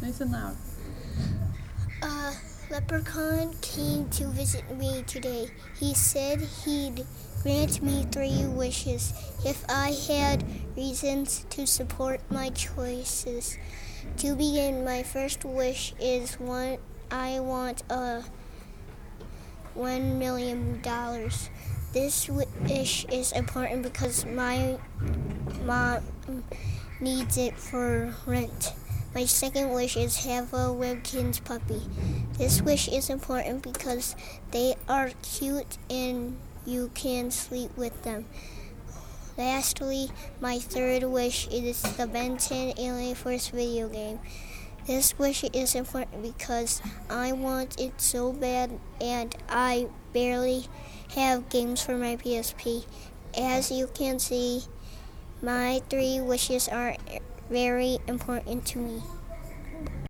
Listen loud. Leprechaun came to visit me today. He said he'd grant me 3 wishes if I had reasons to support my choices. To begin, my first wish is I want $1 million. This wish is important because my mom needs it for rent. My second wish is have a Wilkins puppy. This wish is important because they are cute and you can sleep with them. Lastly, my third wish is the Ben 10 Alien Force video game. This wish is important because I want it so bad and I barely have games for my PSP. As you can see, my 3 wishes are very important to me.